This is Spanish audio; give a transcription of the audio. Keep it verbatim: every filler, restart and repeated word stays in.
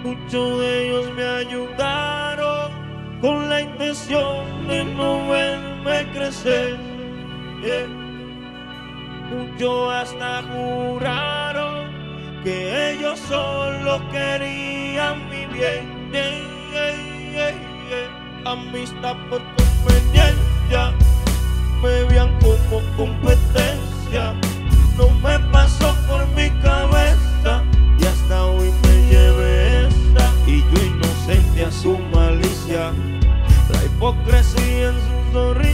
Muchos de ellos me ayudaron con la intención de no verme crecer. Yeah. Muchos hasta juraron que ellos solo querían mi bien. Yeah, yeah, yeah, yeah. Amistad por conveniencia, me veían como competencia. No me pasó por mi cabeza y hasta hoy me llevé esta. Y yo inocente a su malicia, la hipocresía en su sonrisa.